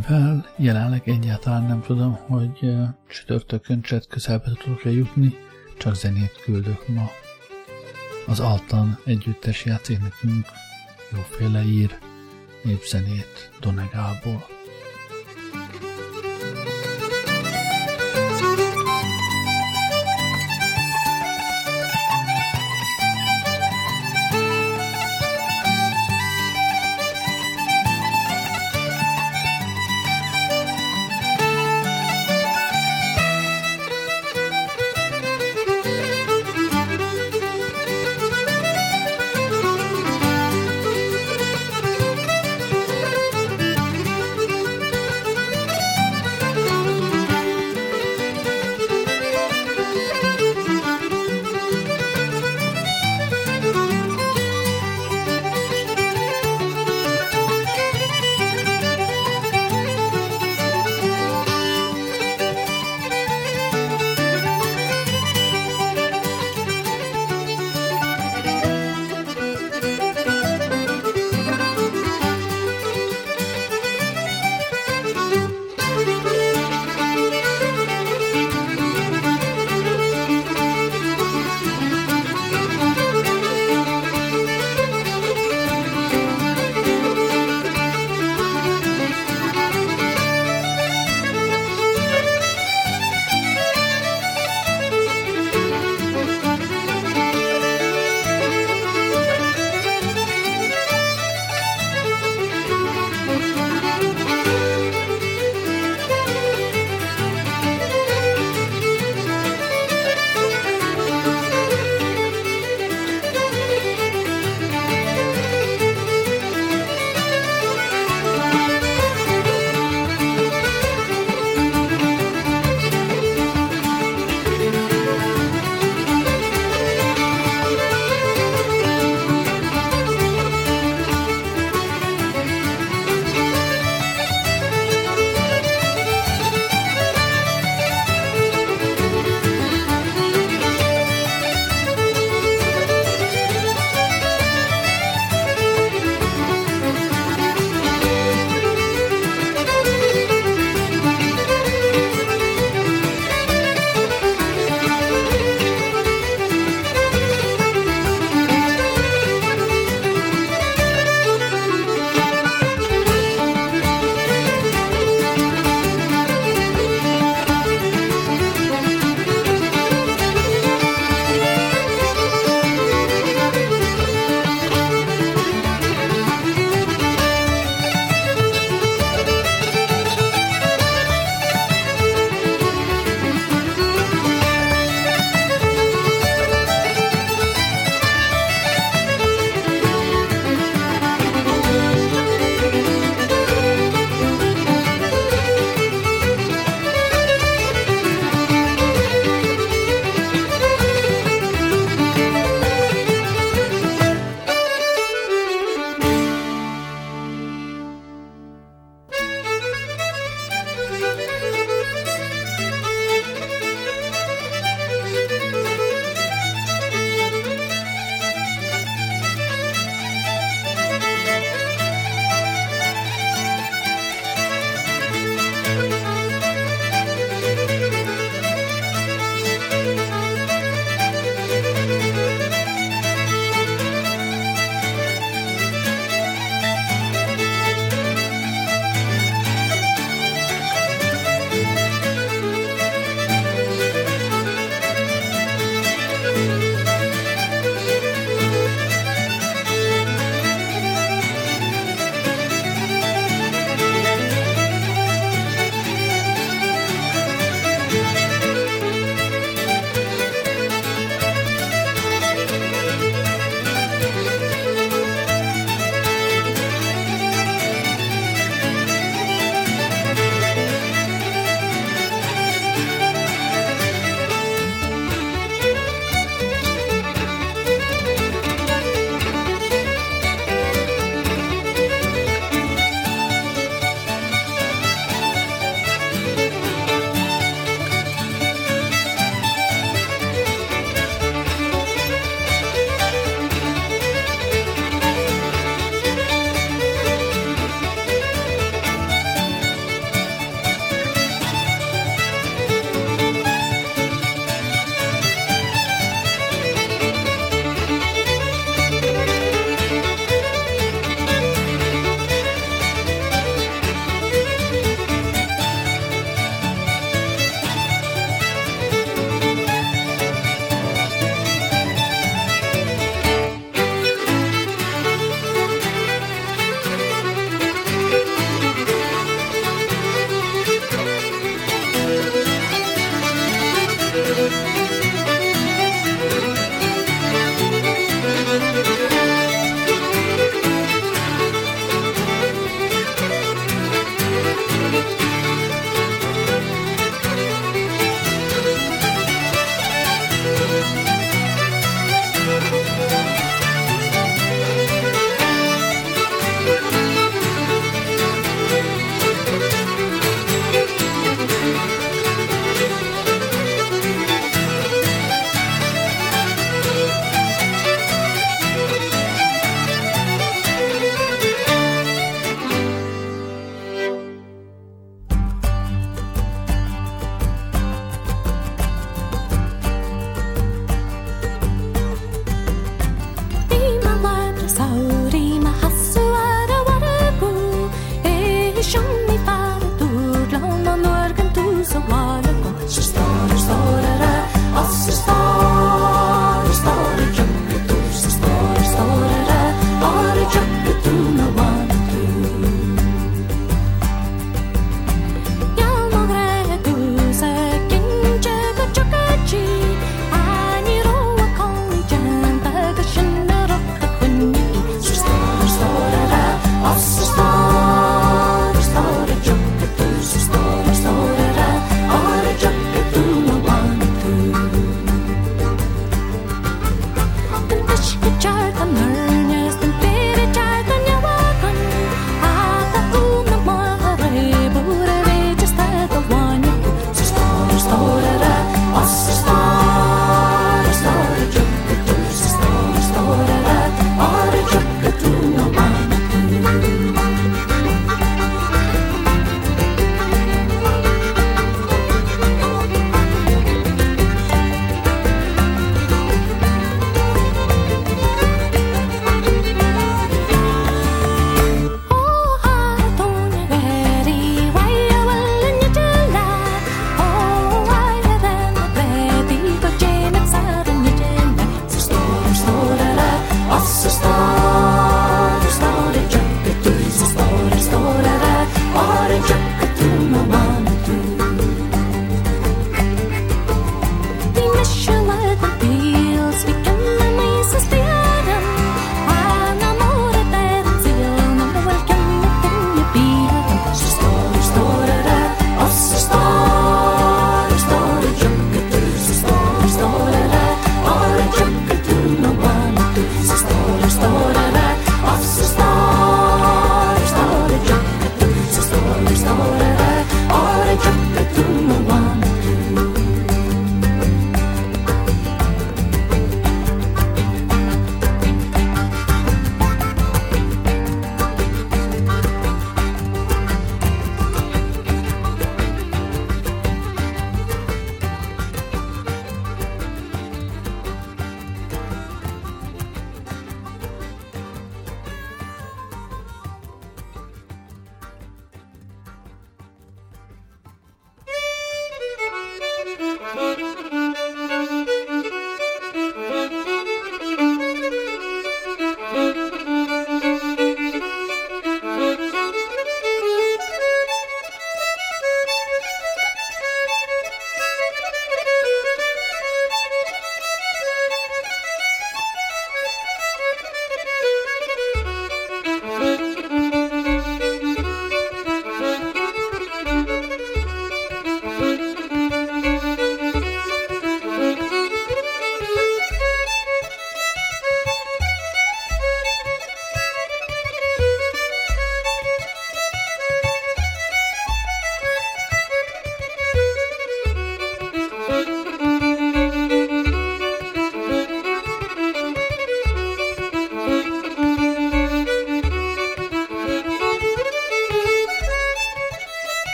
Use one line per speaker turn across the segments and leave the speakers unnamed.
mivel jelenleg egyáltalán nem tudom, hogy csütörtökön chat közelbe tudok-e jutni, csak zenét küldök ma. Az Altan együttes játszik nekünk jóféle ír népzenét Donegából.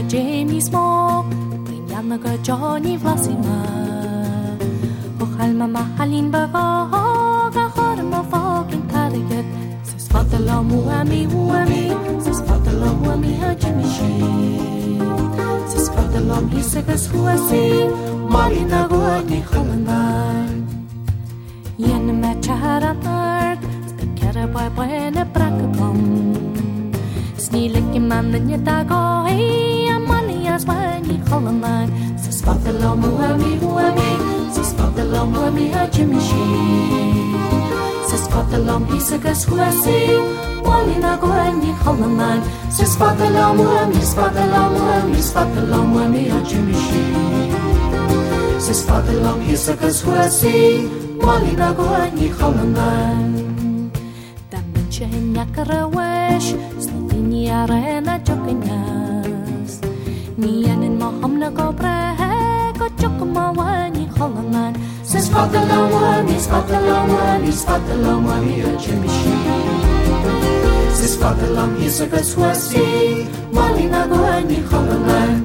dzień mismo, Pryniana go Johnny Vlasima. Ochalma mahalin bagoga, horma fogin tariget. Sis fatalo muami, sis fatalo muami hajimishi. Sis fatalo isagas huasi, malina guani halangan. Yen machara mark, stakara boy buena prakapom. Sneelik man the dago, amanias wani halangan. Sis fatalo muami, sis fatalo muami hajimishi. Sis fatalo isagas huasi, malina guani halangan. Sis fatalo muami hajimishi. Sis fatalo isagas huasi, malina guani halangan. Damin chenya karawesh, snitini arena jokanyas. Nianin maham na go brehe, go jokama wani halangan. Sis fatalo muami hajimishi. Sis fatalo isagas huasi, malina guani halangan.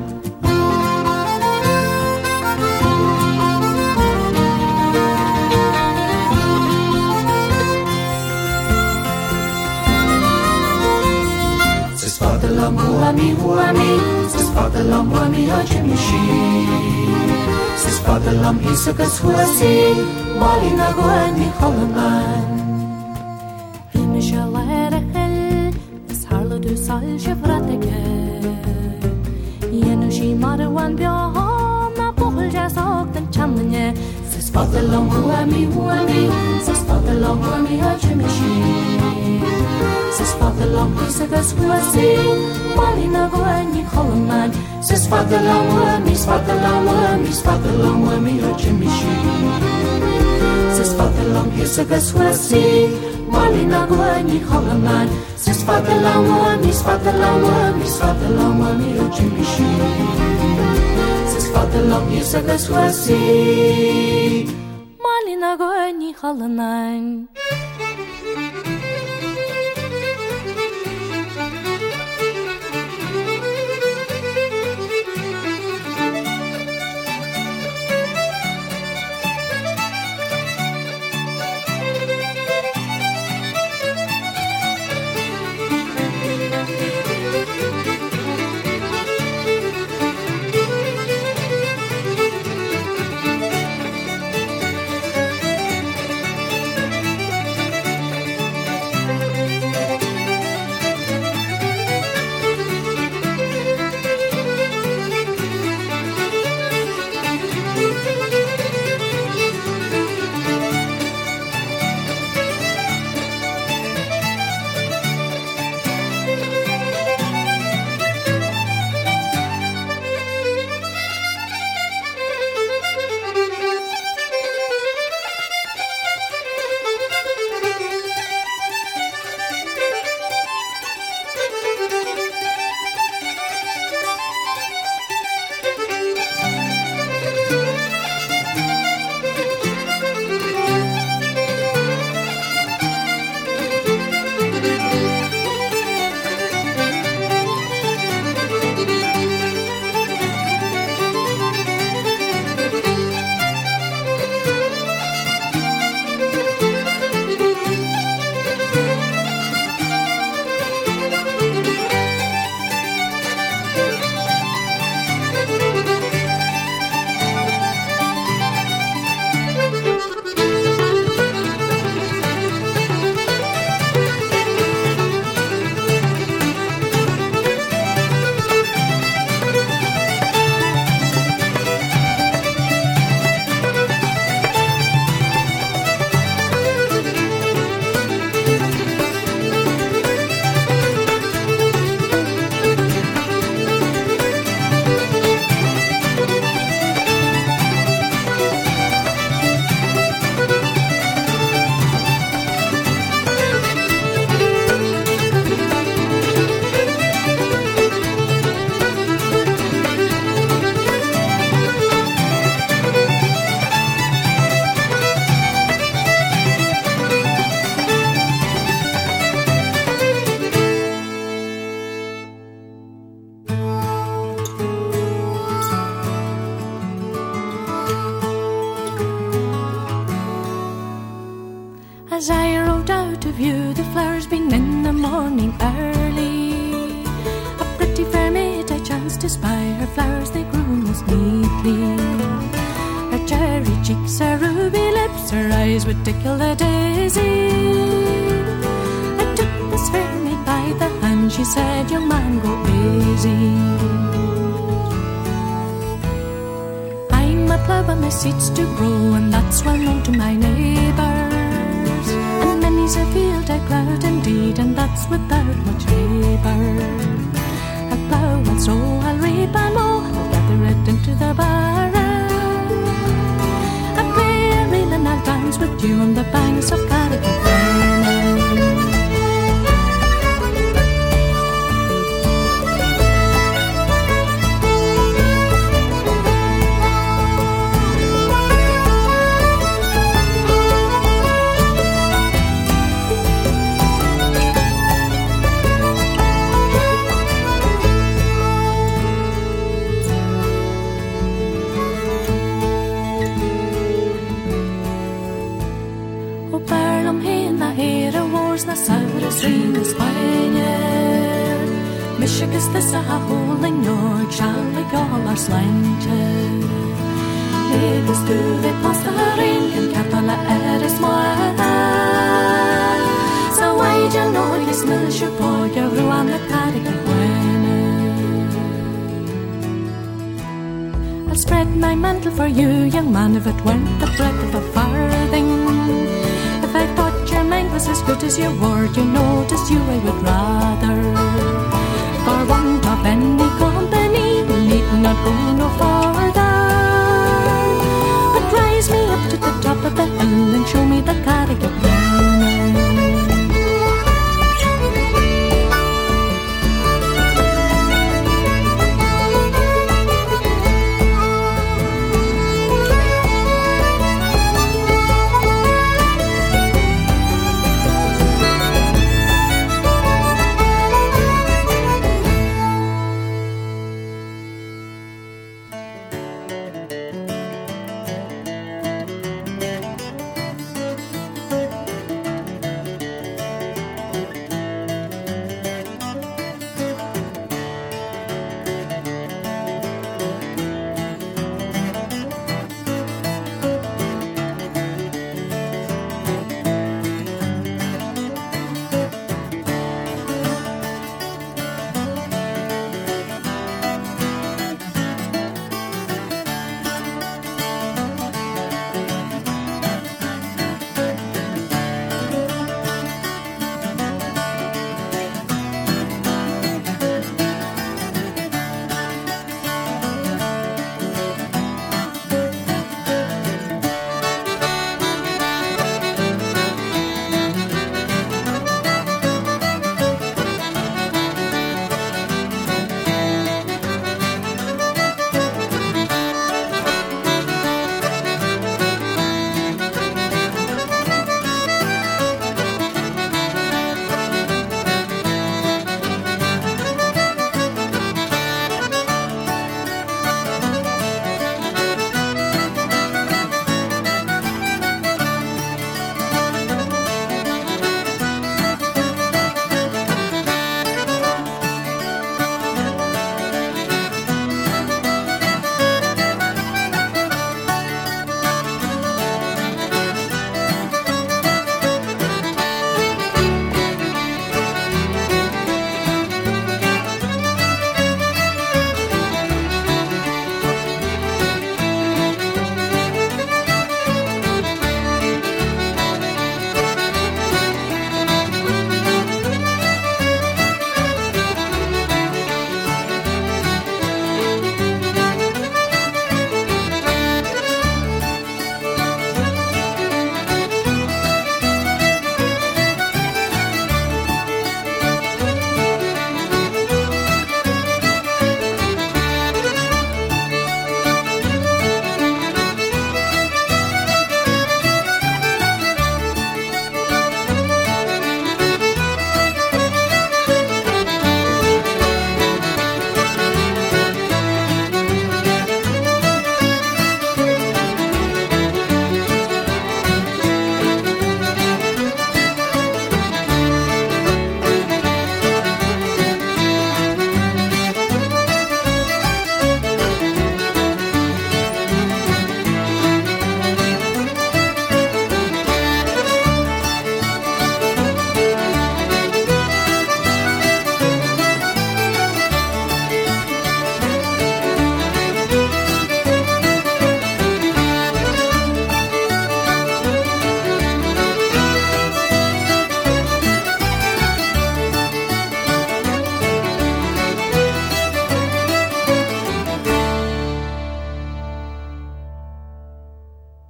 Muami, sis fatalo muami hajimishi. Sis fatalo isagas huasi, malina guani halangan. Rimishal erechel, es harlo du sal shivratege. Yenushi marawan biohom, na puhul jasok den chamanye. Sis fatalo muami, sis fatalo muami hajimishi. Sis fatalo isagas huasi, malina guani halangan. Sis fatalo muami hajimishi. Sis fatalo isagas huasi, malina guani halangan. Sis fatalo muami hajimishi. Sis fatalo isagas huasi, malina guani halangan. view the flowers being in the morning early. A pretty fair maid I chanced to spy, her flowers they grew most neatly. Her cherry cheeks, her ruby lips, her eyes would tickle the daisy. I took this fair maid by the hand, she said, young man, go easy. I'm a plough but my seeds do grow, and that's well known to my neighbours. And many's a field I ploughed indeed, and that's without much labour. I'll plough, I'll sow, I'll reap and mow, I'll gather it into the barrow. I'll play a reel and I'll dance with you on the banks of Carrick-a-Brennan. Na saure sringa spine Michigas this a holing York Shall all our slanted Negus do they pass the ring And Capella is more So why you know you smell your boy Your ruan the I'll spread my mantle for you, young man, if it weren't the breadth of a farthing. If I thought your mind was as good as your word, you noticed you I would rather. For want of any company, we need not go no farther. But rise me up to the top of the hill and show me the Carrick-a-Brennan.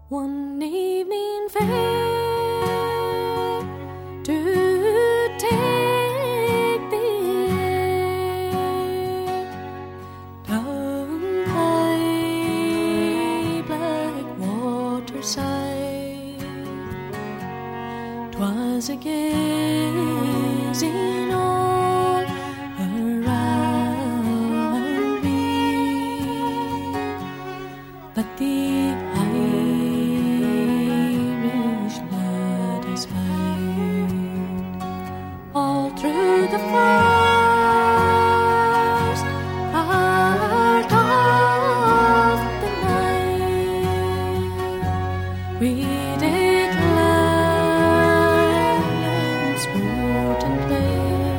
One evening fair to take the air down high black waterside. 'Twas a gazing all around me, but the Irish lad is hide all through the first part of the night. We did laugh and sport and play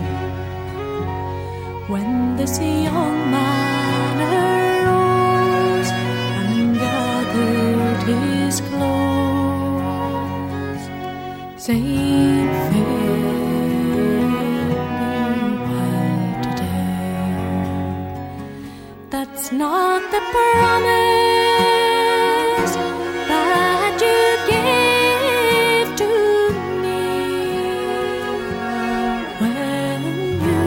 when this young man arose and gathered his clothes, saying, "Fare thee well today." That's not the promise that you gave to me when you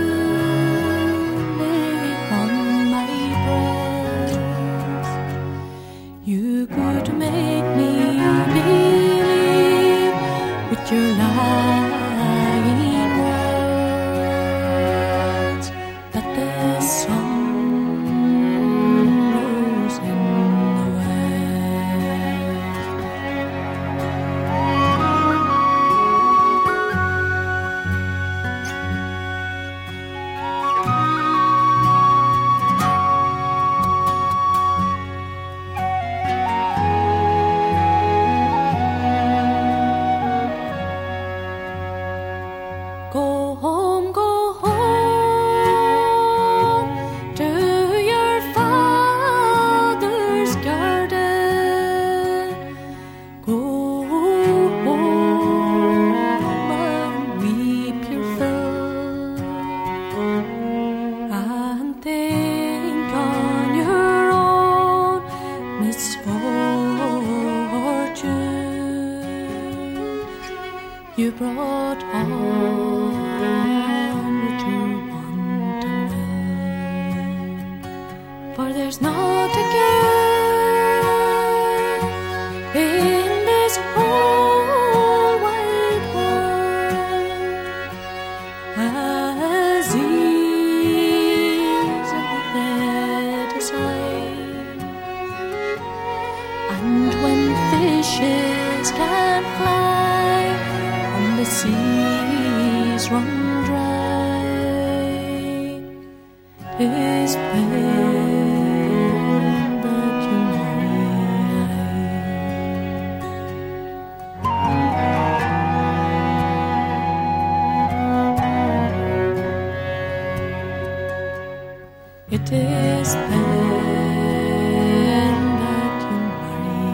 lay on my breast. You could make me believe with your lying words that the sun rose in the west. Go home to your father's garden. Go home and weep your fill, and think on your own misfortune. You brought on with your want and will, for there's not a girl in this whole wide world as easily led as I. And when fishes can't fly and the seas run dry, 'tis then that you marry. It is then that you marry.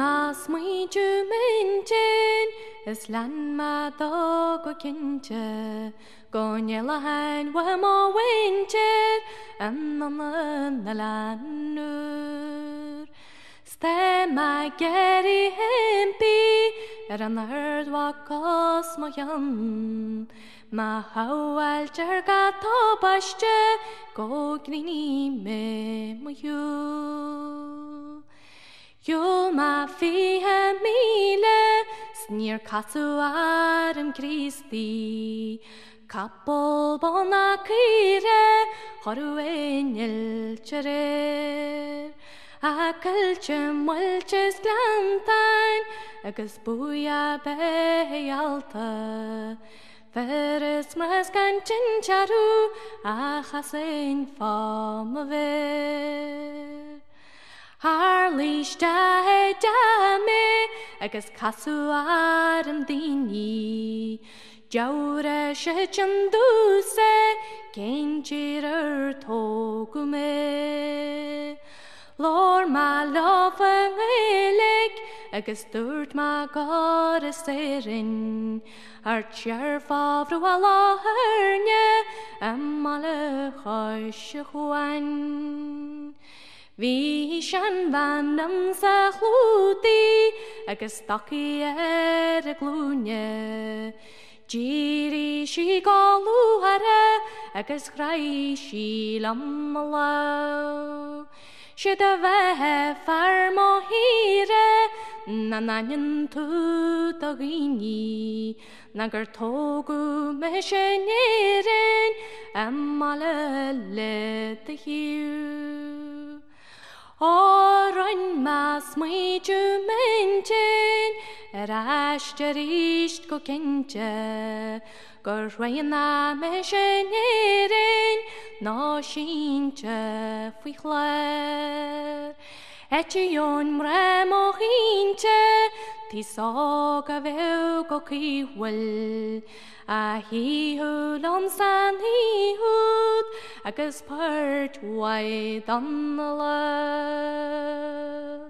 mas mui ju menchen is lan ma do go kinche gonyela han wa mo winche an na lanur ste ma geri hempi an herd wa kos mo yan ma hawal jerga to basche go grini me mo you ma fi mile snir katsu adam Kristi kapol bona kire horu enel chere akal chemol ches glantain agus buya be alta Feres mras gan chincharu a chasen famave Harlish da dame agus kasu adam dini Jaure shechanduse kenchirer togume Lord ma love ngelik agus durt ma god esterin Archer favru Allah hernye amale khoshwan Vi shan van nam sa khluti agus taki glunye Jiri shi galu hare agus krai shi lamala Shida ve farmo hire nananyan tu tagini Nagar togu meshenirin amale te hiu Oron mas mui ju menchen Ashterish go kenche Gorwayna meshenirin No shinche fuichler Echion mremo hinche Tisoga veu go kiwil A he who lom san he hood Agus part wide on the love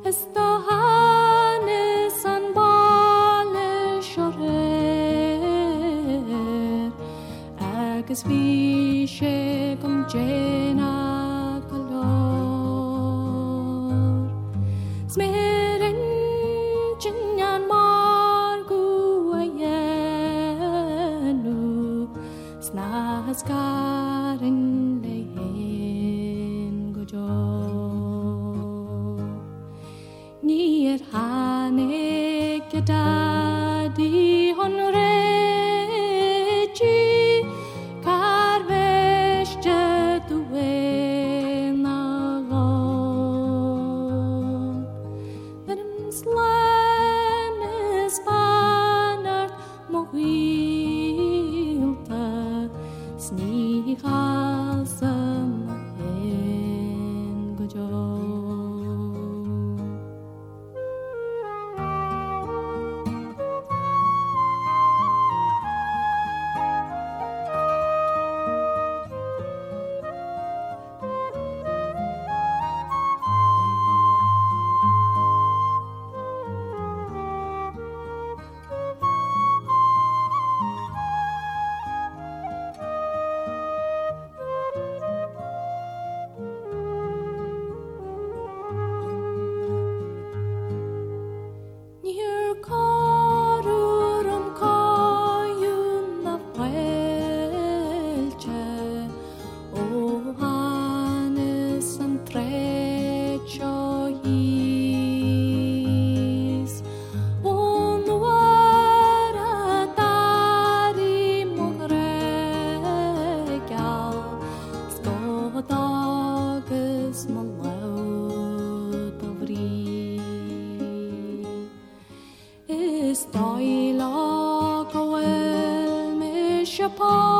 agus bhí sé gom déna go leor. Smirin jinnan mar go a dhéanú snas garin le hen go jo. Níor hanig gydadi hon regi car veste dwe na lon. Venom slan is banart mohilta snighasam hen go jo. Is daila go el me shapa